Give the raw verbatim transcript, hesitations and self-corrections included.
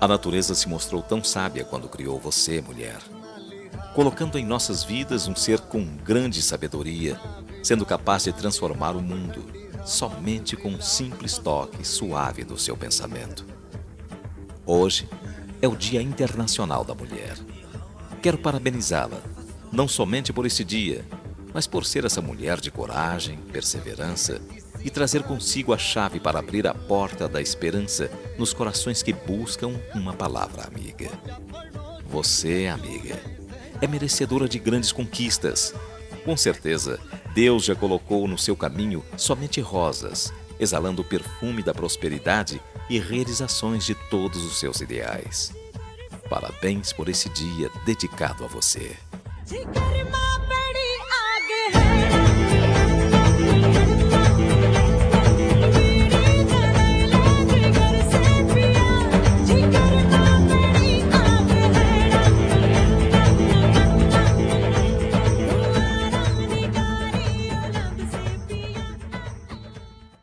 A natureza se mostrou tão sábia quando criou você, mulher, colocando em nossas vidas um ser com grande sabedoria, sendo capaz de transformar o mundo, somente com um simples toque suave do seu pensamento. Hoje é o Dia Internacional da Mulher. Quero parabenizá-la, não somente por esse dia, mas por ser essa mulher de coragem, perseverança e trazer consigo a chave para abrir a porta da esperança nos corações que buscam uma palavra amiga. Você, amiga, é merecedora de grandes conquistas. Com certeza, Deus já colocou no seu caminho somente rosas, exalando o perfume da prosperidade e realizações de todos os seus ideais. Parabéns por esse dia dedicado a você.